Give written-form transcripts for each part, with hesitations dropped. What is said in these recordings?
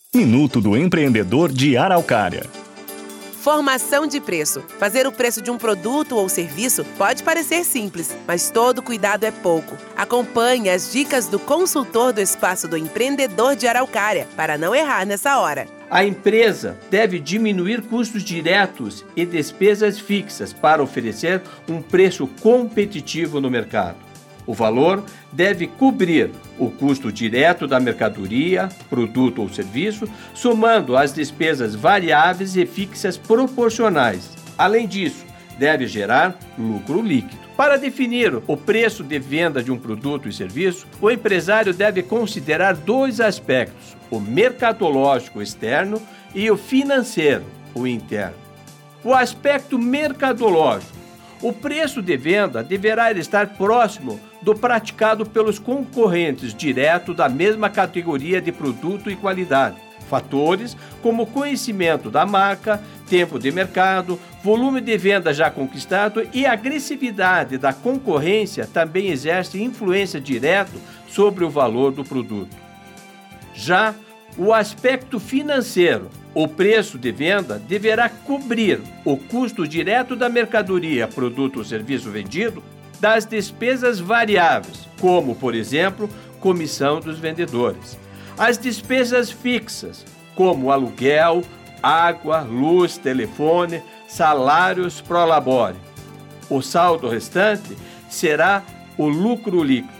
Minuto do Empreendedor de Araucária. Formação de preço. Fazer o preço de um produto ou serviço pode parecer simples, mas todo cuidado é pouco. Acompanhe as dicas do consultor do Espaço do Empreendedor de Araucária para não errar nessa hora. A empresa deve diminuir custos diretos e despesas fixas para oferecer um preço competitivo no mercado. O valor deve cobrir o custo direto da mercadoria, produto ou serviço, somando as despesas variáveis e fixas proporcionais. Além disso, deve gerar lucro líquido. Para definir o preço de venda de um produto e serviço, o empresário deve considerar dois aspectos: o mercadológico externo e o financeiro, o interno. O aspecto mercadológico: o preço de venda deverá estar próximo do praticado pelos concorrentes direto da mesma categoria de produto e qualidade. Fatores como conhecimento da marca, tempo de mercado, volume de venda já conquistado e agressividade da concorrência também exercem influência direta sobre o valor do produto. Já o aspecto financeiro: o preço de venda deverá cobrir o custo direto da mercadoria, produto ou serviço vendido, das despesas variáveis, como, por exemplo, comissão dos vendedores. As despesas fixas, como aluguel, água, luz, telefone, salários pro labore. O saldo restante será o lucro líquido.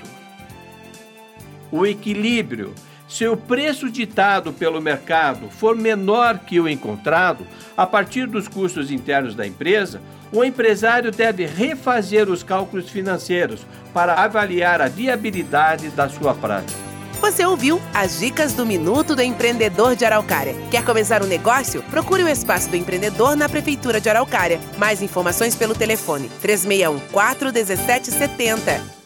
O equilíbrio: se o preço ditado pelo mercado for menor que o encontrado, a partir dos custos internos da empresa, o empresário deve refazer os cálculos financeiros para avaliar a viabilidade da sua prática. Você ouviu as dicas do Minuto do Empreendedor de Araucária. Quer começar um negócio? Procure o Espaço do Empreendedor na Prefeitura de Araucária. Mais informações pelo telefone 3614-1770.